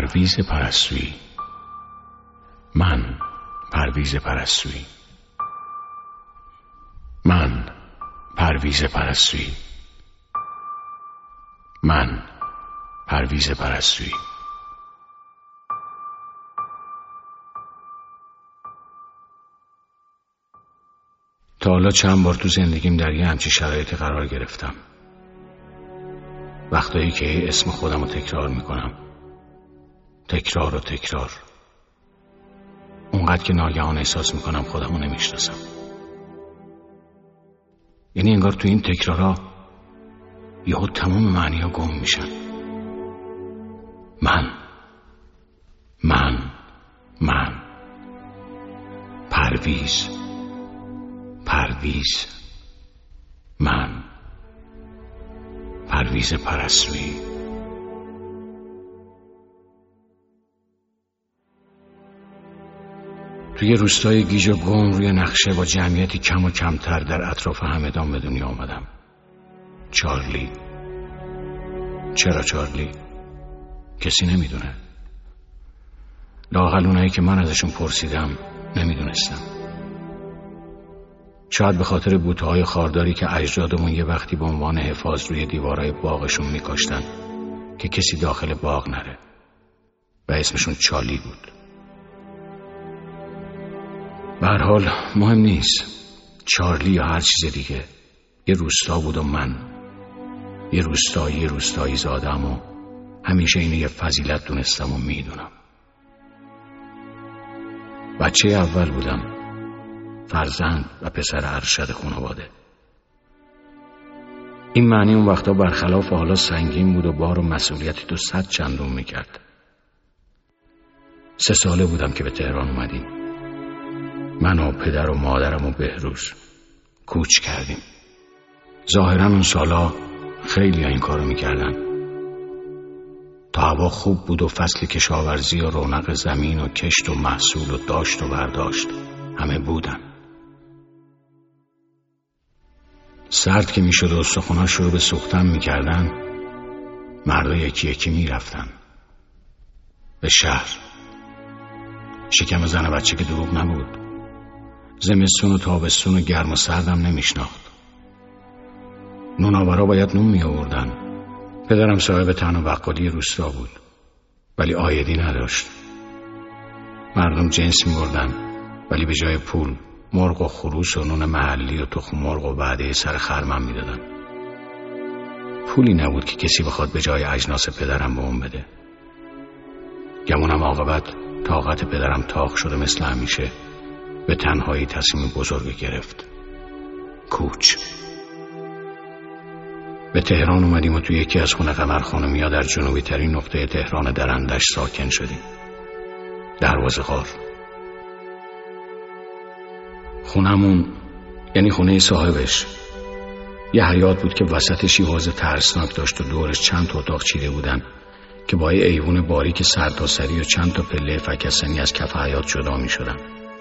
پرویز پرستویی. من پرویز پرستویی. من پرویز پرستویی. من پرویز پرستویی. تا حالا چند بار تو زندگیم در یه همچین شرایطی قرار گرفتم. وقتایی که اسم خودم رو تکرار میکنم، تکرار و تکرار، اونقدر که ناگهان احساس میکنم خودم رو نمیشناسم. یعنی انگار تو این تکرارا یهو تمام معنی ها گم میشن. من پرویز، من پرویز پرستویی. توی روستای گیج و گم روی نقشه با جمعیتی کم و کمتر در اطراف همدان به دنیا آمدم. چارلی. چرا چارلی؟ کسی نمیدونه. لااقل اونایی که من ازشون پرسیدم نمیدونستم. شاید به خاطر بوته‌های خارداری که اجدادمون یه وقتی به عنوان حفاظ روی دیوارهای باغشون میکاشتن که کسی داخل باغ نره و اسمشون چارلی بود. به هر حال مهم نیست، چارلی یا هر چیز دیگه، یه روستا بود و من یه روستایی زادم و همیشه اینو یه فضیلت دونستم و میدونم. بچه اول بودم، فرزند و پسر ارشد خانواده. این معنی اون وقتا برخلاف حالا سنگین بود و بار و مسئولیتی تو 100 چندون میکرد. 3 ساله بودم که به تهران اومدیم. من و پدر و مادرم و بهروز کوچ کردیم. ظاهرا اون سالا خیلی این کارو میکردن. تا هوا خوب بود و فصل کشاورزی و رونق زمین و کشت و محصول و داشت و برداشت همه بودن. سرد که میشد و استخوان‌ها شروع به سوختن میکردن، مردا یکی یکی میرفتن به شهر. شکم زن و بچه که دروغ نبود. زمستون و تابستون و گرم و سردم نمیشناخت. نوناورا باید نون میآوردن. پدرم صاحب تن و بقالی روستا بود ولی عایدی نداشت. مردم جنس میبردن ولی به جای پول مرغ و خروس و نون محلی و تخم مرغ و بعده سر خرمم میدادن. پولی نبود که کسی بخواد به جای اجناس پدرم به اون بده. گمونم عاقبت طاقت پدرم تاق شده، مثل همیشه به تنهایی تصمیم بزرگ گرفت. کوچ. به تهران اومدیم و توی یکی از خونه قمر خانمیا در جنوبی ترین نقطه تهران درندش ساکن شدیم. دروازه غار. خونمون یعنی خونه صاحبش یه حیاط بود که وسطش یه حوض ترسناک داشت و دورش چند تا اتاق چیده بودن که با یه ایوون باریک سرتاسری و چند تا پله فکستنی از کف حیاط جدا می شدن.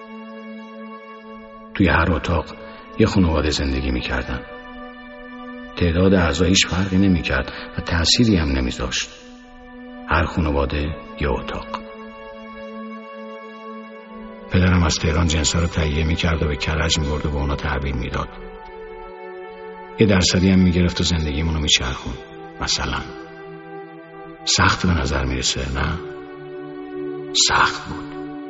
توی هر اتاق یه خانواده زندگی می کردن. تعداد اعضا هیچ فرقی نمی کرد و تأثیری هم نمی داشت. هر خانواده یه اتاق. پدرم از تهران جنسا رو تهیه می کرد و به کرج می برد و به اونا تحویل می داد. یه درصدی هم می گرفت و زندگیمونو می چرخون. مثلا سخت به نظر می رسه، نه؟ سخت بود.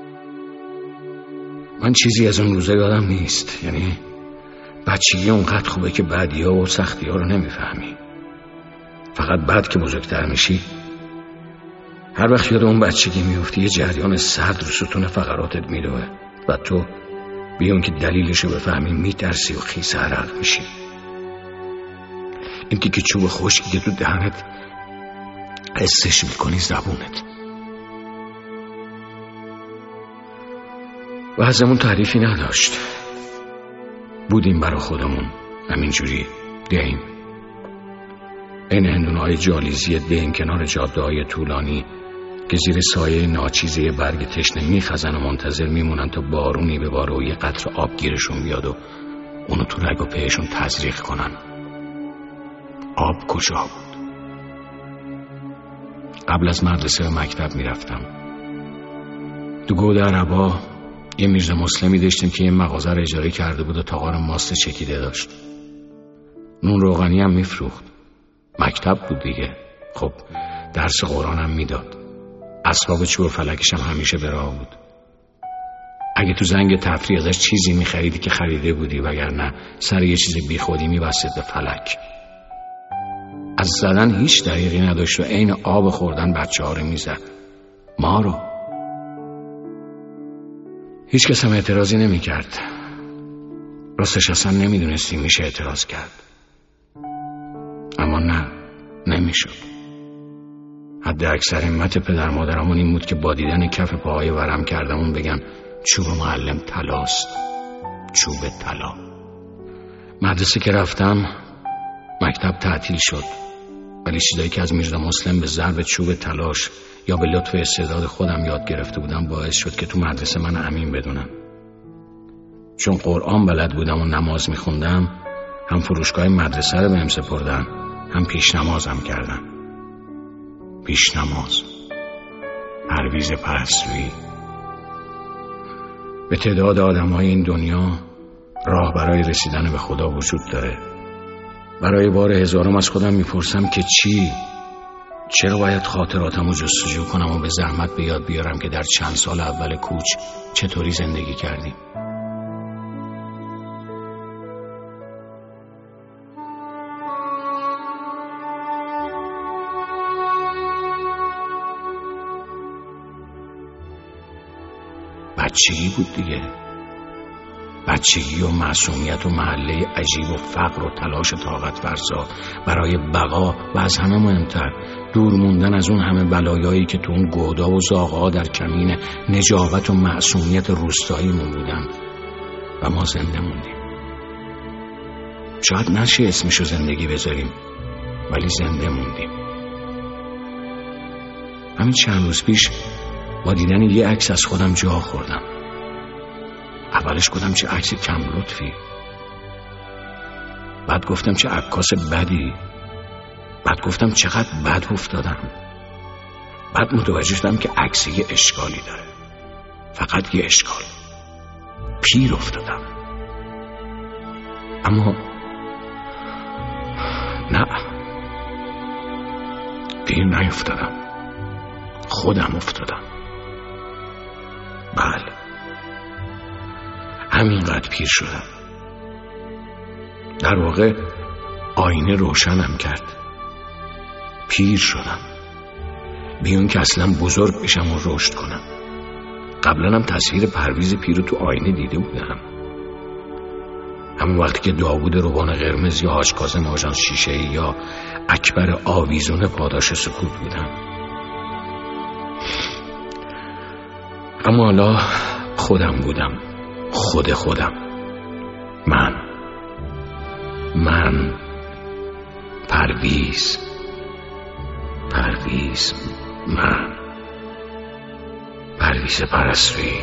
من چیزی از اون روزا یادم نیست. یعنی بچگی اونقدر خوبه که بعدی‌ها و سختی‌ها رو نمیفهمی. فقط بعد که بزرگتر میشی، هر وقت یاد اون بچگی میفتی یه جریان سرد رو ستون فقراتت میدوه و تو بیان که دلیلشو بفهمی میترسی و خیس عرق میشی. این تیکه چوب خشکی که تو دهنت حسش میکنی زبونت. وضعمون تعریفی نداشت. بودیم برا خودمون همینجوری دیم. این هندونه‌های جالیزی دیم کنار جاده‌های طولانی که زیر سایه ناچیزه برگ تشنه میخزن و منتظر میمونن تا بارونی بباره و یه قطره آب گیرشون بیاد و اونو تو رگ و پیشون تزریق کنن. آب کجا بود؟ قبل از مدرسه به مکتب میرفتم. تو گود عربا یه میرزا مسلمی داشتیم که یه مغازه رو اجاره کرده بود و تاقار ماست چکیده داشت. نون روغنی هم میفروخت. مکتب بود دیگه. خب درس قرآن هم میداد. اسباب چوب فلکش هم همیشه به راه بود. اگه تو زنگ تفریح ازش چیزی میخریدی که خریده بودی، وگرنه سر یه چیز بیخودی میبستید به فلک. از زدن هیچ دریغی نداشت و عین آب خوردن بچه ها رو میزد. ما رو. هیچ کس هم اعتراضی نمیکرد. راستش اصلا نمیدونستی میشه اعتراض کرد. اما نه، نمیشد. حد اکثر همت پدر مادرمون این بود که با دیدن کف پاهای ورم کردمون بگن چوب معلم طلاست. چوب طلا. مدرسه که رفتم مکتب تعطیل شد، ولی چیزایی که از میرزا مسلم به ضرب چوب طلاش یا به لطف استعداد خودم یاد گرفته بودم باعث شد که تو مدرسه من امین بدونن. چون قرآن بلد بودم و نماز میخوندم، هم فروشگاه مدرسه رو بهم سپردن، هم پیش نمازم کردن. پیش نماز، پرویز پرستویی. به تعداد آدم‌های این دنیا راه برای رسیدن به خدا وجود داره. برای بار هزارم از خودم میپرسم که چرا باید خاطراتمو جستجو کنم و به زحمت به یاد بیارم که در چند سال اول کوچ چطوری زندگی کردیم. بچگی بود دیگه. بچگی و معصومیت و محله عجیب و فقر و تلاش طاقت فرسا برای بقا و از همه مهمتر دور موندن از اون همه بلایایی که تو اون گودا و زاغا در کمین نجابت و معصومیت روستاییمون بودن و ما زنده موندیم. شاید نشه اسمشو زندگی بذاریم، ولی زنده موندیم. همین چند روز پیش با دیدن یه عکس از خودم جا خوردم. اولش گفتم چه عکس کم لطفی، بعد گفتم چه عکاس بدی، بعد گفتم چقدر بد افتادم، بعد متوجه شدم که عکس یه اشکالی داره، فقط یه اشکال. پیر افتادم. اما نه، پیر نیفتادم، خودم افتادم. بله، همینقدر پیر شدم. در واقع آینه روشنم کرد. پیر شدم، بیون که اصلا بزرگ بشم و رشد کنم. قبلا هم تصویر پرویز پیر رو تو آینه دیده بودم، همون وقتی که داوود روبان قرمز یا حاج کاظم آژانس شیشه‌ای یا اکبر آویزون پاداش سکوت بودم. اما حالا خودم بودم، خودم. من پرویز، من پرویز پرستویی.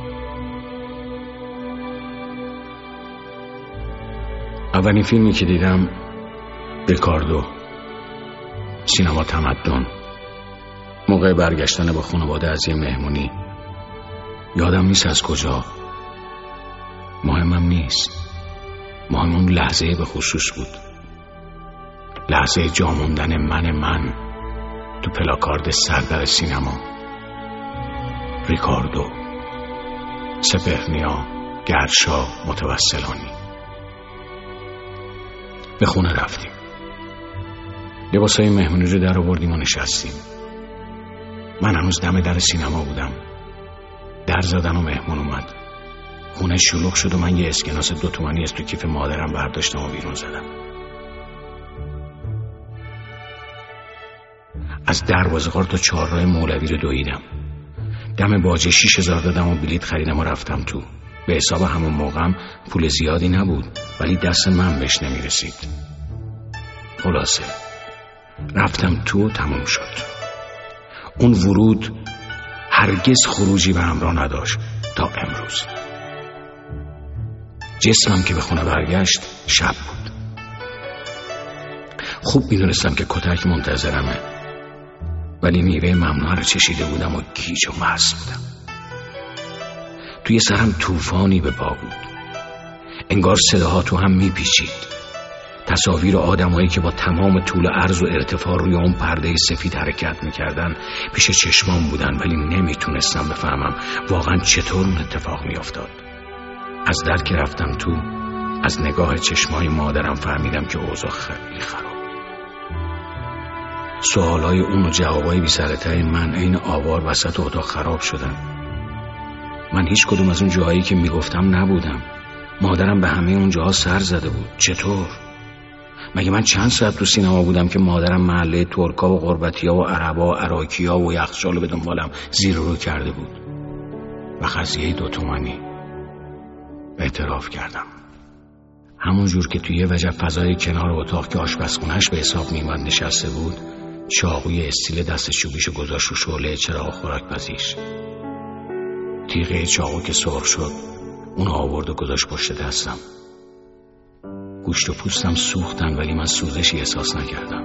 اولین فیلمی که دیدم ریکاردو، سینما تمدن، موقع برگشتن با خانواده از یه مهمونی. یادم نیست از کجا، مهمم نیست. مهم اون لحظه به خصوص بود. لحظه جا موندن من تو پلاکارد سردر سینما. ریکاردو، سپهرنیا، گرشا، متوسلانی. به خونه رفتیم. لباسای مهمونی رو در آوردیم و نشستیم. من هنوز دم در سینما بودم. در زدن و مهمون اومد. خونه شلوغ شد و من یه اسکناس 2 تومانی از تو کیف مادرم برداشتم و بیرون زدم. از دروازه‌قار تا چهارراه مولوی رو دویدم. دم باجه 6000 دادم و بلیط خریدم و رفتم تو. به حساب همون موقعم پول زیادی نبود، ولی دست من بهش نمیرسید. خلاصه رفتم تو و تموم شد. اون ورود هرگز خروجی به همراه نداشت تا امروز. جسمم که به خونه برگشت شب بود. خوب میدونستم که کتک منتظرمه. ولی میوه ممنوعه رو چشیده بودم و گیج و مست بودم. توی سرم طوفانی به پا بود. انگار صداها تو هم میپیچید. تصاویر آدمایی که با تمام طول و عرض و ارتفاع روی اون پرده سفید حرکت میکردن پیش چشمام بودن، ولی نمیتونستم بفهمم واقعا چطور اون اتفاق میافتاد. از در که رفتم تو، از نگاه چشمای مادرم فهمیدم که اوضاع خیلی خراب. سوالای اون و جوابای بی سر ته من عین آوار وسط اتاق خراب شدن. من هیچ کدوم از اون جاهایی که میگفتم نبودم. مادرم به همه اون جاها سر زده بود. چطور؟ مگه من چند ساعت تو سینما بودم که مادرم محله ترکا و غربتیا و عربا و عراکیا و یخچالو به دنبالم زیر رو کرده بود. و قضیه 2 تومانی. اعتراف کردم. همون جور که توی یه وجب فضای کنار اتاق که آشپزخونه‌اش به حساب میومد نشسته بود، چاقوی استیل دست چوبیشو گذاشت رو شعله چراغ خوراک‌پزیش. تیغه چاقو که سرخ شد اون آورد و گذاشت پشت دستم. گوشت و پوستم سوختن ولی من سوزشی احساس نکردم.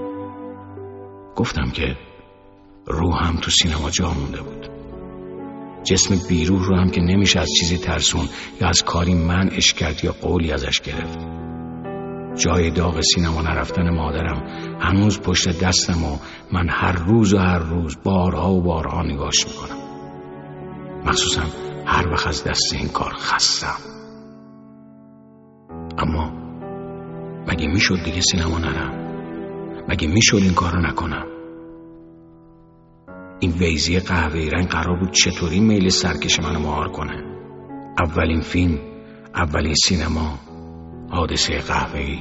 گفتم که روحم تو سینما جا مونده بود. جسم بیروح رو هم که نمیشه از چیزی ترسون یا از کاری منعش کرد یا قولی ازش گرفت. جای داغ سینما نرفتن مادرم هنوز پشت دستم و من هر روز بارها و بارها نگاش میکنم. مخصوصا هر وقت از دست این کار خستم. اما مگه میشد دیگه سینما نرم؟ مگه میشد این کار رو نکنم؟ این ویزی قهوه‌ای رنگ قرار بود چطوری میل سرکش منو مهار کنه؟ اولین فیلم، اولین سینما، حادثه قهوه‌ای.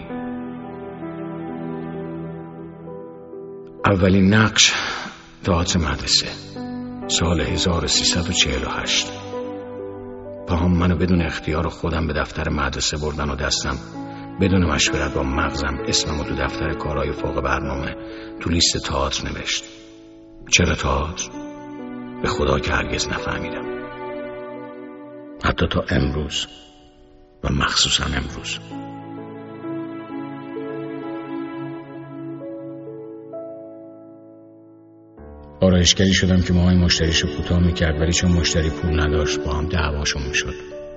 اولین نقش تئاتر مدرسه، سال 1348. پاهم منو بدون اختیار خودم به دفتر مدرسه بردن و دستم بدون مشورت با مغزم اسممو تو دفتر کارهای فوق برنامه تو لیست تئاتر نوشت. چرا تئاتر؟ به خدا که هرگز نفهمیدم. حتی تا امروز و مخصوصا امروز. آرایشگری شدم که موهای مشتریشو کوتاه میکرد، ولی چون مشتری پول نداشت با هم دعواشون میشد.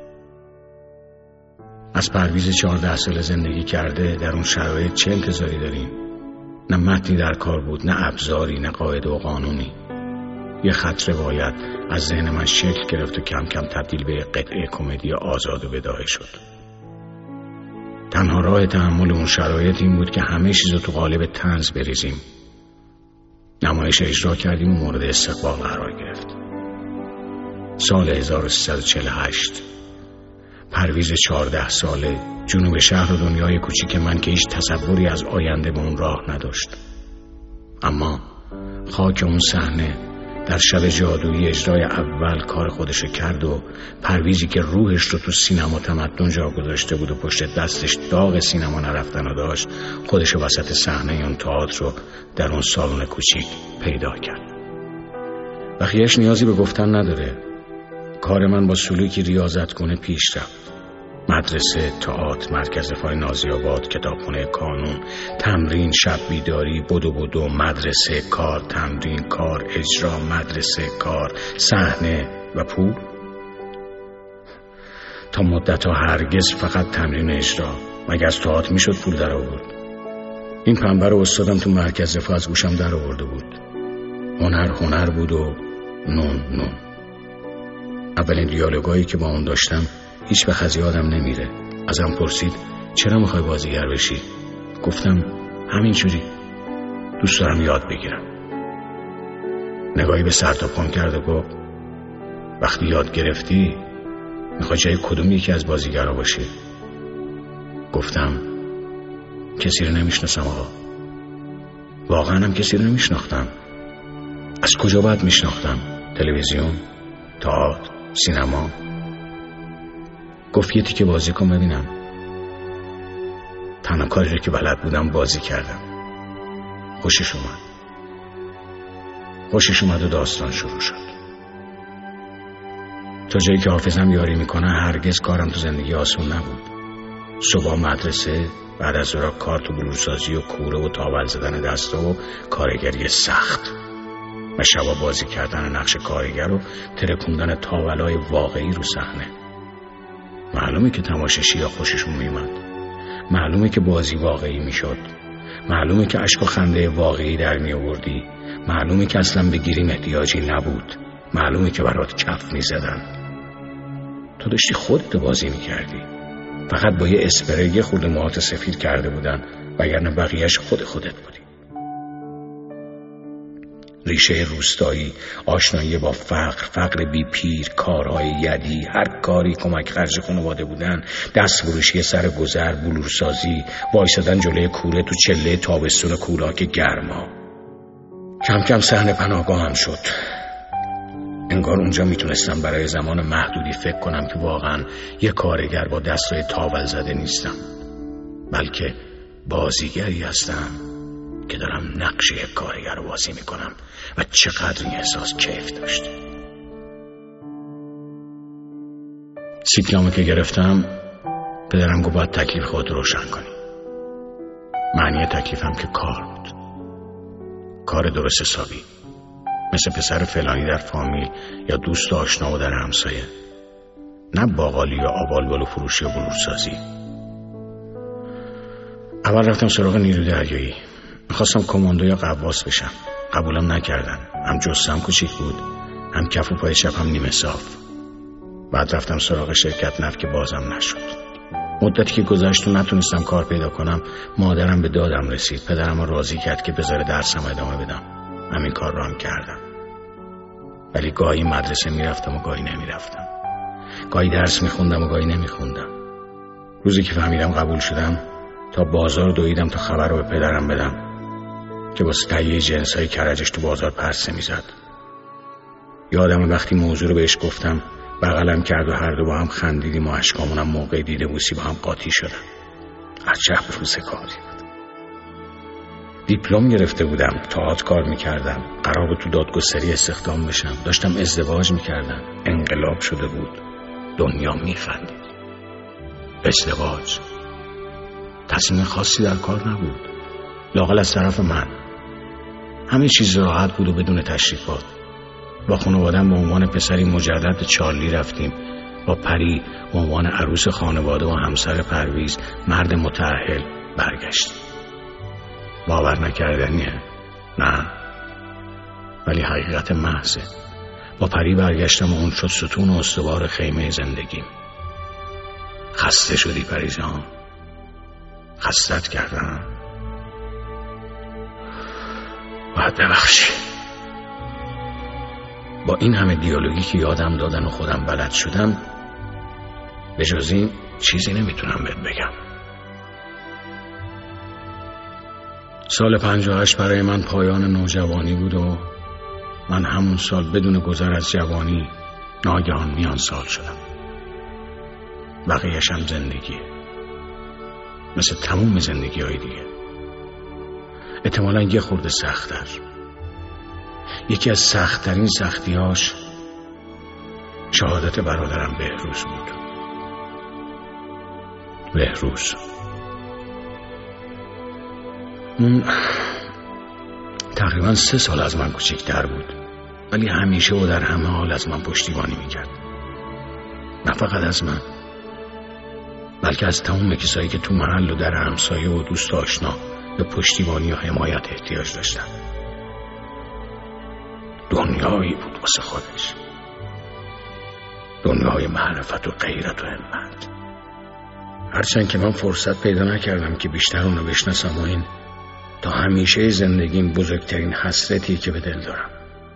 از پرویز 14 سال زندگی کرده در اون شرایط چه انتظاری داریم؟ نه متنی در کار بود، نه ابزاری، نه قاعده و قانونی. یه خط روایت از ذهن من شکل گرفت و کم کم تبدیل به قطعه کمدی آزاد و بداهه شد. تنها راه تحمل اون شرایط این بود که همه چیزو تو قالب طنز بریزیم. نمایش اجرا کردیم و مورد استقبال قرار گرفت. سال 1348. پرویز 14 ساله، جنوب شهر و دنیای کوچیک من که هیچ تصوری از آینده به اون راه نداشت. اما خاک اون صحنه در شب جادویی اجرای اول کار خودشو کرد و پرویزی که روحش رو تو سینما تمدن جا گذاشته بود و پشت دستش داغ سینما نرفتن و داشت، خودشو وسط صحنه اون تئاتر رو در اون سالن کوچیک پیدا کرد. بقیه‌اش نیازی به گفتن نداره. کار من با سلوکی ریاضت کنه پیش رفت. مدرسه، تئاتر، مرکز دفاع نازی‌آباد، کتابخونه کانون، تمرین، شب بیداری، بدو، مدرسه، کار، تمرین، کار، اجرا، مدرسه، کار، صحنه و پول. تا مدت‌ها هرگز فقط تمرین اجرا. مگه از تئاتر میشد پول در آورد؟ این پنبه رو استادم تو مرکز دفاع از گوشم در آورده بود. هنر بود و نون. اولین دیالوگایی که با اون داشتم هیچ وقت از یادم نمیره. ازم پرسید چرا میخوای بازیگر بشی؟ گفتم همینجوری، دوست دارم یاد بگیرم. نگاهی به سر تا پام کرد و گفت وقتی یاد گرفتی میخوای جای کدوم یکی از بازیگرها باشی؟ گفتم کسی رو نمیشناسم آقا. واقعا هم کسی رو نمیشناختم. از کجا باید میشناختم؟ تلویزیون، تئاتر، سینما. گفت یه تیکه بازی کن ببینم. تنها کاری رو که بلد بودم بازی کردم. خوشش اومد و داستان شروع شد. تا جایی که حافظم یاری میکنه هرگز کارم تو زندگی آسون نبود. صبح مدرسه، بعد از ظهر کار تو بلورسازی و کوره و تاول زدن دسته و کارگری سخت. و شبا بازی کردن نقش کارگر و ترکوندن تاولای واقعی رو صحنه. معلومه که تماشاشی‌ها خوششون میومد، معلومه که بازی واقعی میشد، معلومه که اشک و خنده واقعی در می آوردی، معلومه که اصلا به گریم احتیاجی نبود، معلومه که برات کف میزدن. تو داشتی خودت بازی میکردی، فقط با یه اسپری یه خورده موهات سفید کرده بودن، وگرنه بقیهش خودت بودی. ریشه روستایی، آشنایی با فقر بی پیر، کارهای یدی، هر کاری کمک خرج خانواده بودن، دست فروشی سر گذر، بلورسازی، وایسادن جلوی کوره تو چله تابستون کولاک گرما. کم کم صحنه پناهگاهم شد. انگار اونجا میتونستم برای زمان محدودی فکر کنم که واقعا یه کارگر با دستای تاول زده نیستم، بلکه بازیگری هستم که دارم نقش یک کارگر رو بازی میکنم و چقدر این احساس کیف داشت. سیپلامو که گرفتم پدرم گفت باید تکلیف خود روشن کنی. معنی تکلیفم که کار بود، کار درست حسابی، مثل پسر فلانی در فامیل یا دوست و آشنا و در همسایه، نه باقالی یا آبالبال و فروشی و بلورسازی. اول رفتم سراغ نیرو دریایی، میخواستم کماندو یا قواس بشم. قبولم نکردن، هم جثه‌ام کوچیک بود، هم کف و پای چپم نیمه صاف. بعد رفتم سراغ شرکت نفت که بازم نشد. مدتی که گذشت و نتونستم کار پیدا کنم، مادرم به دادم رسید. پدرم رو راضی کرد که بذاره درسم ادامه بدم. همین کار رو هم کردم. ولی گاهی مدرسه میرفتم و گاهی نمیرفتم، گاهی درس میخوندم و گاهی نمیخوندم. روزی که فهمیدم قبول شدم، تا بازار دویدم تا خبر رو به پدرم بدم که واسه تهیه جنسای کرجش تو بازار پرسه میزد. یادم وقتی موضوع رو بهش گفتم بغلم کرد و هر دو با هم خندیدیم و اشکامونم موقع دیده بوسی با هم قاطی شدن. عجب روز کاری بود. دیپلم گرفته بودم، تئاتر کار میکردم، قرار بود تو دادگستری استخدام بشم، داشتم ازدواج میکردم، انقلاب شده بود، دنیا میخندید. ازدواج تصمیم خاصی در کار نبود، لااقل از طرف من. همه چیز راحت بود و بدون تشریفات. با خانواده‌ام به عنوان پسری مجرد چارلی رفتیم. با پری به عنوان عروس خانواده و همسر پرویز مرد متأهل برگشتیم. باور نکردنیه؟ نه، ولی حقیقت محضه. با پری برگشتم و اون شد ستون و استوار خیمه زندگیم. خسته شدی پری جان؟ خستت کردم؟ باید ببخشی. با این همه دیالوگی که یادم دادن و خودم بلد شدم، به جز این چیزی نمیتونم بهت بگم. سال 58 برای من پایان نوجوانی بود و من همون سال بدون گذر از جوانی ناگهان میان سال شدم. بقیه‌اش هم زندگیه، مثل تموم زندگی‌های دیگه. احتمالاً یه خورده سخت‌تر. یکی از سخت‌ترین سختی‌هاش شهادت برادرم بهروز بود. بهروز اون تقریباً 3 سال از من کوچیک‌تر بود، ولی همیشه و در همه حال از من پشتیبانی میکرد. نه فقط از من، بلکه از تمام کسایی که تو محل و در همسایه و دوست آشنا به پشتیبانی و حمایت احتیاج داشتن. دنیایی بود واسه خودش، دنیای معرفت و غیرت و همت. هرچند که من فرصت پیدا نکردم که بیشتر اونو بشناسم و این تا همیشه زندگیم بزرگترین حسرتی که به دل دارم.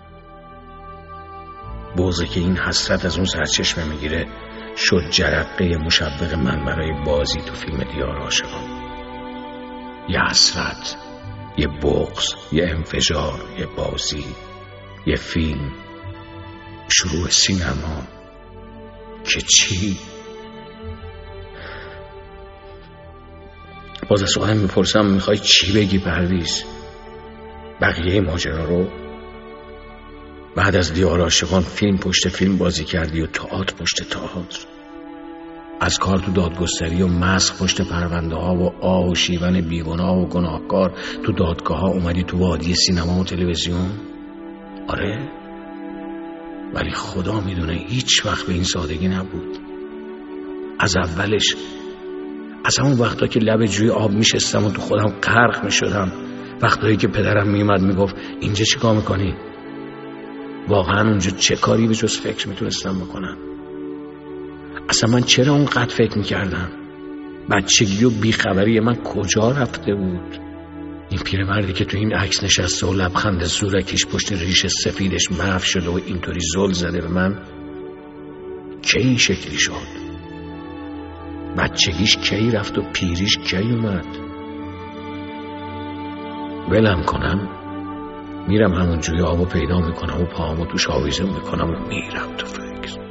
بغضی که این حسرت از اون سرچشمه میگیره شد جرقه مشوق من برای بازی تو فیلم دیار عاشقان. یه حسرت، یه بغض، یه انفجار، یه بازی، یه فیلم، شروع سینما. که چی؟ باز از خودم میپرسم میخوای چی بگی پرویز؟ بقیه ماجرا رو؟ بعد از دیار عاشقان فیلم پشت فیلم بازی کردی و تئاتر پشت تئاتر، از کار تو دادگستری و مسخ پشت پرونده ها و آه و شیون بیگناه و گناهکار تو دادگاه ها اومدی تو وادی سینما و تلویزیون. آره، ولی خدا میدونه هیچ وقت به این سادگی نبود. از اولش، از همون وقتا که لب جوی آب میشستم و تو خودم غرق میشدم، وقتایی که پدرم میومد میگفت اینجا چی کار میکنی؟ واقعا اونجا چه کاری به جز فکر میتونستم بکنم؟ اصلا من چرا اونقدر فکر میکردم؟ بچگی و بیخبری من کجا رفته بود؟ این پیرمردی که تو این عکس نشسته و لبخند زورکیش پشت ریش سفیدش محو شده و اینطوری زل زده به من، کی این شکلی شد؟ بچگیش کی رفت و پیریش کی اومد؟ ولم کنم؟ میرم همون جوی آبو پیدا میکنم و پاهامو توش آویزون میکنم و میرم تو فکر.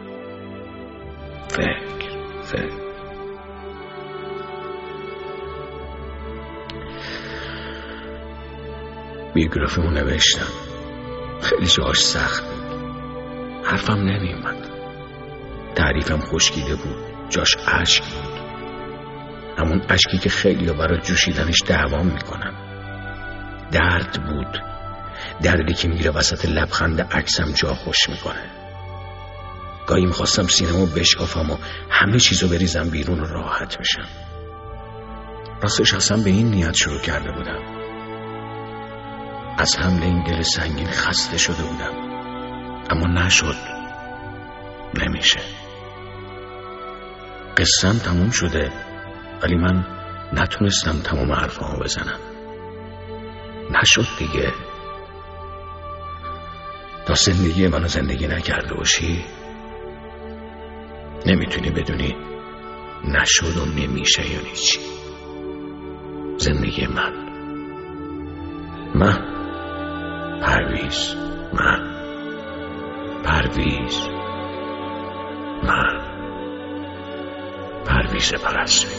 بیوگرافیمو نوشتم. خیلی جاش سخت بود، حرفم نمیومد. تعریفم خشکیده بود، جاش اشک بود، همون اشکی که خیلی برای جوشیدنش دعوام میکنن. درد بود، دردی که میره وسط لبخند عکسم جا خوش میکنه. گاهی میخواستم سینمو بشکافم و همه چیزو بریزم بیرون و راحت بشم. راستش اصلا به این نیت شروع کرده بودم. از حمل این دل سنگین خسته شده بودم، اما نشد، نمیشه. قصه‌ام تموم شده، ولی من نتونستم تمام حرفامو بزنم. نشد دیگه. تا زندگی منو زندگی نکرده باشی، نمیتونی بدونی نشد و نمیشه یعنی چی. زندگی من پرویز پرستویی.